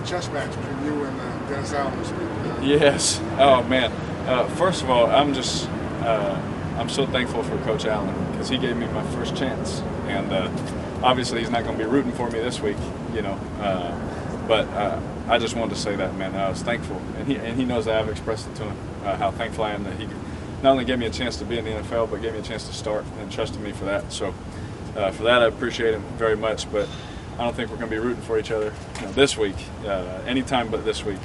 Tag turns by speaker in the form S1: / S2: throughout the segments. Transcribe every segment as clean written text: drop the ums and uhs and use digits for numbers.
S1: chess match between you and Dennis Allen this week.
S2: Yes. Oh man. First of all, I'm so thankful for Coach Allen because he gave me my first chance, and obviously he's not going to be rooting for me this week, you know. But I just wanted to say that, man. I was thankful, and he knows that I've expressed it to him how thankful I am that he not only gave me a chance to be in the NFL, but gave me a chance to start and trusted me for that. So for that, I appreciate him very much. But I don't think we're going to be rooting for each other this week, anytime but this week.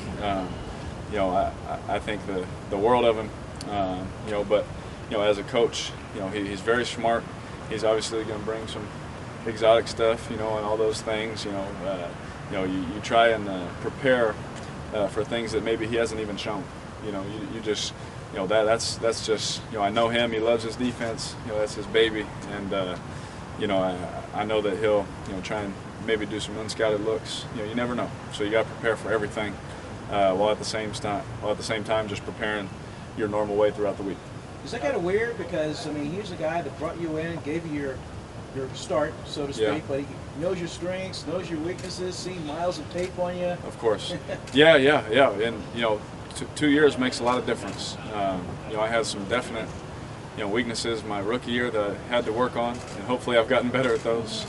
S2: I think the world of him, but as a coach, he's very smart. He's obviously going to bring some exotic stuff, and all those things. You try and prepare for things that maybe he hasn't even shown. You just, that's just, I know him. He loves his defense. That's his baby, and I know that he'll, try and maybe do some unscouted looks. You never know. So you got to prepare for everything, while at the same time just preparing your normal way throughout the week.
S3: Is that kind of weird? Because he's the guy that brought you in, gave you your start, so to speak.
S2: Yeah.
S3: But he knows your strengths, knows your weaknesses, seen miles of tape on you.
S2: Of course. Yeah. And 2 years makes a lot of difference. I had some definite weaknesses my rookie year that I had to work on, and hopefully I've gotten better at those.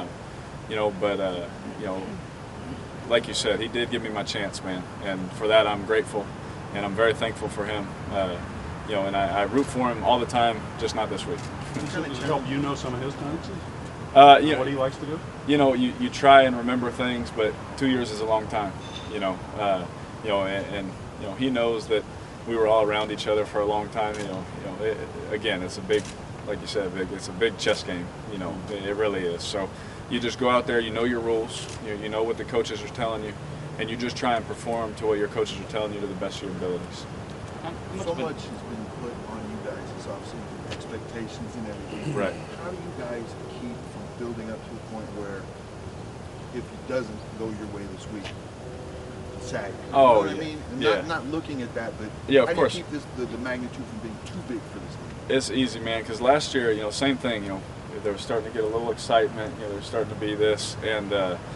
S2: Like you said, he did give me my chance, man, and for that I'm grateful, and I'm very thankful for him. And I root for him all the time, just not this week.
S4: Does it help you know some of his tendencies? What he likes to do?
S2: You try and remember things, but 2 years is a long time. He knows that we were all around each other for a long time. Again, it's a big, like you said, it's a big chess game. It really is. So you just go out there, you know your rules, you know what the coaches are telling you, and you just try and perform to what your coaches are telling you to the best of your abilities.
S5: So much has been put on you guys. It's obviously expectations and everything.
S2: Right.
S5: How do you guys keep from building up to the point where if it doesn't go your way this week, sag?
S2: Oh,
S5: you know what
S2: yeah.
S5: I mean? And
S2: Yeah.
S5: not looking at that, but
S2: Yeah, of
S5: how
S2: course.
S5: do you keep the magnitude from being too big for this team?
S2: It's easy, man, because last year, same thing. They were starting to get a little excitement. There was starting to be this, and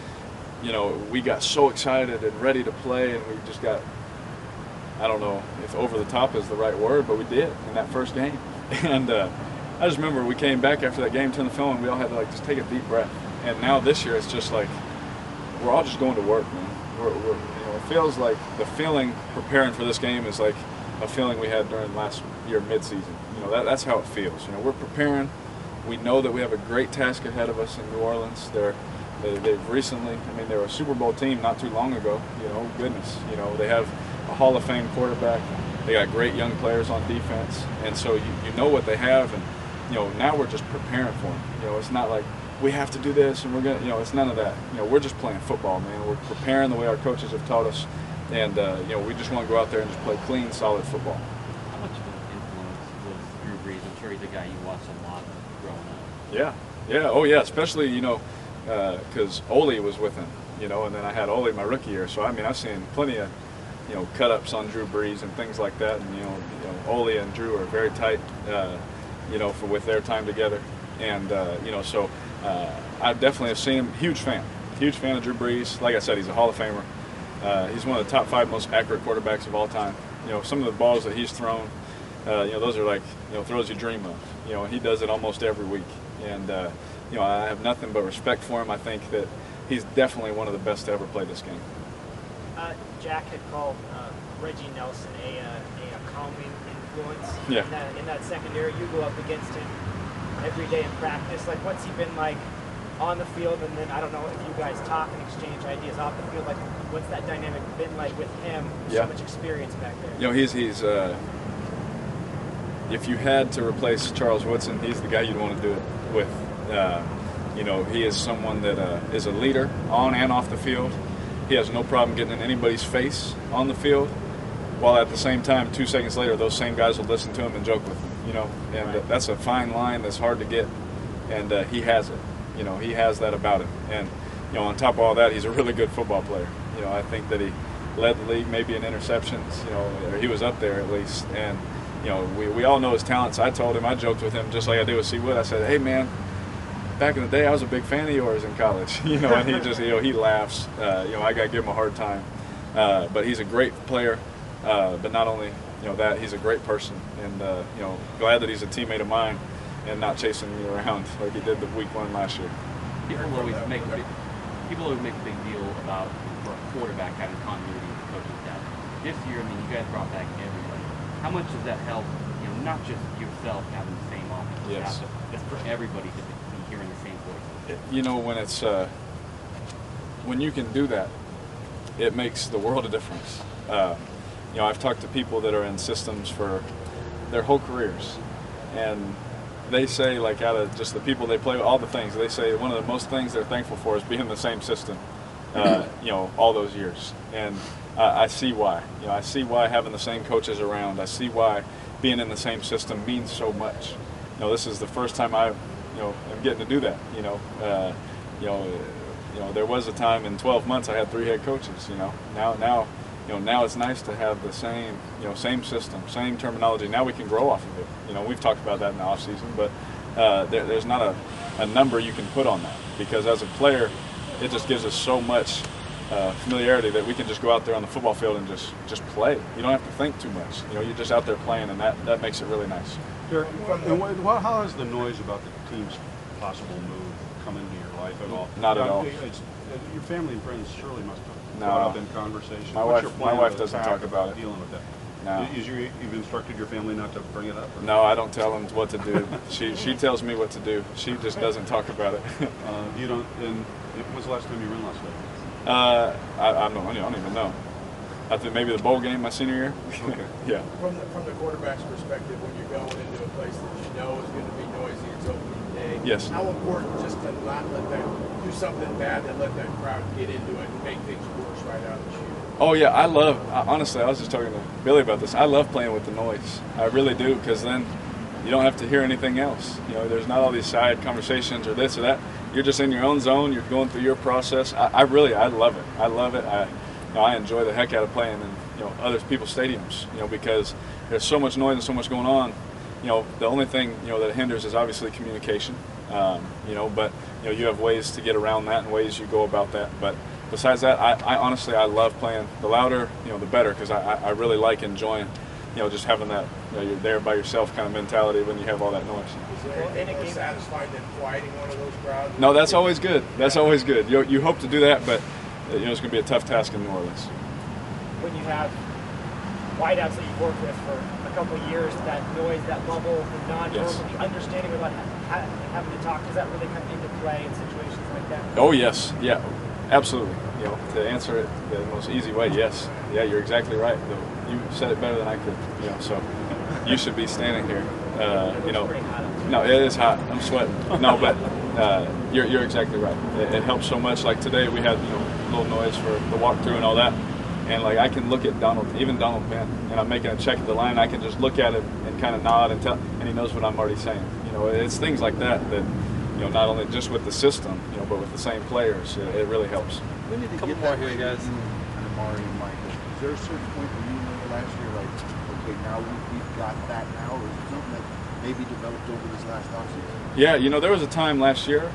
S2: we got so excited and ready to play, and we just got, I don't know if over the top is the right word, but we did in that first game. And I just remember we came back after that game, turned the film, and we all had to just take a deep breath. And now this year, it's just like we're all just going to work, man. It feels like the feeling preparing for this game is like a feeling we had during last year midseason. That's how it feels. We're preparing. We know that we have a great task ahead of us in New Orleans. They've recently, they were a Super Bowl team not too long ago. Goodness, they have a Hall of Fame quarterback. They got great young players on defense, and so you know what they have, and now we're just preparing for them. It's not like we have to do this and we're gonna, it's none of that. We're just playing football, man. We're preparing the way our coaches have taught us, and we just want to go out there and just play clean, solid football.
S6: How much of an influence was Drew Brees? I'm sure he's a guy you watched a lot growing up.
S2: Yeah. Oh yeah, especially because Ole was with him, and then I had Ole my rookie year, so I've seen plenty of cut ups on Drew Brees and things like that, and Ole and Drew are very tight, with their time together, and so I definitely have seen him. Huge fan of Drew Brees. Like I said, he's a Hall of Famer. He's one of the top 5 most accurate quarterbacks of all time. Some of the balls that he's thrown, those are like throws you dream of. And he does it almost every week, and I have nothing but respect for him. I think that he's definitely one of the best to ever play this game.
S7: Jack had called Reggie Nelson a calming influence.
S2: Yeah.
S7: In that secondary, you go up against him every day in practice. Like, what's he been like on the field? And then I don't know if you guys talk and exchange ideas off the field. Like, what's that dynamic been like with him?
S2: Yeah.
S7: So much experience back there.
S2: He's if you had to replace Charles Woodson, he's the guy you'd want to do it with. He is someone that is a leader on and off the field. He has no problem getting in anybody's face on the field, while at the same time, 2 seconds later, those same guys will listen to him and joke with him. And
S7: Right.
S2: That's a fine line that's hard to get, and he has it. He has that about him. And on top of all that, he's a really good football player. I think that he led the league maybe in interceptions. Or he was up there at least. And we all know his talents. I told him, I joked with him just like I did with C. Wood. I said, hey man, back in the day, I was a big fan of yours in college, you know, and he just, you know, he laughs. You know, I got to give him a hard time. But he's a great player. But not only, you know, that, he's a great person. And, you know, glad that he's a teammate of mine and not chasing me around like he did the week 1 last year.
S6: People always make a big deal about for a quarterback having continuity with the coaching staff. This year, I mean, you guys brought back everybody. How much does that help, you know, not just yourself having the same offensive
S2: Yes.
S6: staff, but it's for everybody to be hearing the same voice?
S2: You know, when it's when you can do that, it makes the world a difference. You know, I've talked to people that are in systems for their whole careers, and they say, like, out of just the people they play with, all the things, they say one of the most things they're thankful for is being in the same system, you know, all those years. And I see why. You know, I see why having the same coaches around. I see why being in the same system means so much. You know, this is the first time I, you know, am getting to do that. You know, there was a time in 12 months I had 3 head coaches. You know, now it's nice to have the same, you know, same system, same terminology. Now we can grow off of it. You know, we've talked about that in the off season, but there's not a number you can put on that, because as a player, it just gives us so much familiarity that we can just go out there on the football field and just play. You don't have to think too much. You know, you're just out there playing, and that makes it really nice.
S4: Derek, how has the noise about the team's possible move come into your life at all?
S2: Not at all.
S4: Your family and friends surely must have
S2: No.
S4: brought up in conversation.
S2: My
S4: What's your
S2: wife-
S4: plan
S2: my wife
S4: of
S2: doesn't
S4: attack
S2: talk about it.
S4: Dealing with that.
S2: No.
S4: You've instructed your family not to bring it up? Or?
S2: No, I don't tell them what to do. She tells me what to do. She just doesn't talk about it.
S4: You don't. And when's the last time you were in Las Vegas?
S2: I don't even know. I think maybe the bowl game my senior year.
S4: Okay.
S2: Yeah.
S8: From the quarterback's perspective, when you're going into a place that you know is going to be noisy, it's opening day.
S2: Yes.
S8: How important just to not let that do something bad and let that crowd get into it and make things worse right out of the chute?
S2: Oh yeah, honestly, I was just talking to Billy about this. I love playing with the noise. I really do, because then you don't have to hear anything else. You know, there's not all these side conversations or this or that. You're just in your own zone. You're going through your process. I love it. I love it. I enjoy the heck out of playing in, you know, other people's stadiums. You know, because there's so much noise and so much going on. You know, the only thing, you know, that hinders is obviously communication. You know, but you know, you have ways to get around that and ways you go about that. But besides that, I honestly love playing. The louder, you know, the better, because I really like enjoying, you know, just having that, you know, you're there by yourself kind of mentality when you have all that noise.
S8: Is there anything more satisfying than quieting one of those crowds?
S2: No, that's always good. That's always good. You hope to do that, but you know, it's going to be a tough task in New Orleans.
S7: When you have wideouts that you've worked with for a couple of years, that noise, that bubble, the non-verbal,
S2: Yes.
S7: the understanding about having to talk, does that really come into play in situations like that?
S2: Oh yes, yeah, absolutely. You know, to answer it the most easy way, yes, yeah, you're exactly right. You said it better than I could. You know, so you should be standing here. You know, no, it is hot. I'm sweating. No, but you're exactly right. It helps so much. Like today, we had, you know, a little noise for the walkthrough and all that, and like I can look at even Donald Penn, and I'm making a check at the line. I can just look at it and kind of nod and tell, and he knows what I'm already saying. You know, it's things like that, you know, not only just with the system, you know, but with the same players, it really helps.
S5: When did it get that way here, guys? And Amari and Michael. Is there a certain point where you remember last year, like, okay, now we've got that now, or is it something that maybe developed over this last offseason?
S2: Yeah, you know, there was a time last year,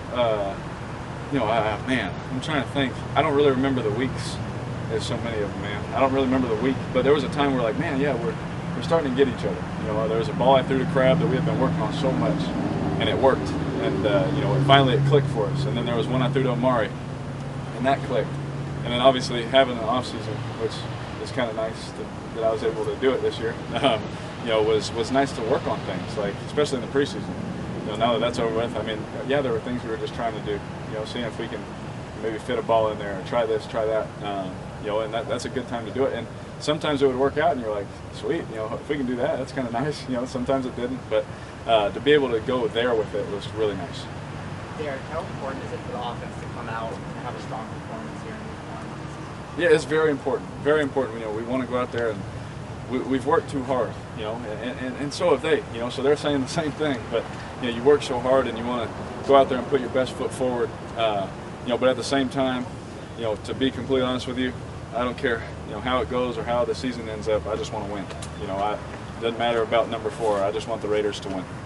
S2: you know, man, I'm trying to think. I don't really remember the weeks. There's so many of them, man. I don't really remember the week, but there was a time where, like, man, yeah, we're starting to get each other. You know, there was a ball I threw to Crab that we had been working on so much, and it worked. And, you know, finally it clicked for us. And then there was one I threw to Amari, and that clicked. And then obviously having an off season, which is kind of nice that I was able to do it this year, you know, was nice to work on things, like especially in the preseason. You know, now that that's over with, I mean, yeah, there were things we were just trying to do. You know, seeing if we can maybe fit a ball in there, or try this, try that. You know, and that's a good time to do it. And sometimes it would work out, and you're like, sweet, you know, if we can do that, that's kind of nice. You know, sometimes it didn't, but to be able to go there with it was really nice.
S9: Derek, how important is it for the offense to come out and have a strong performance here in week 1?
S2: Yeah, it's very important. Very important. You know, we want to go out there, and we've worked too hard. You know, and so have they. You know, so they're saying the same thing. But you know, you work so hard, and you want to go out there and put your best foot forward. You know, but at the same time, you know, to be completely honest with you, I don't care, you know, how it goes or how the season ends up. I just want to win. You know, it doesn't matter about number 4. I just want the Raiders to win.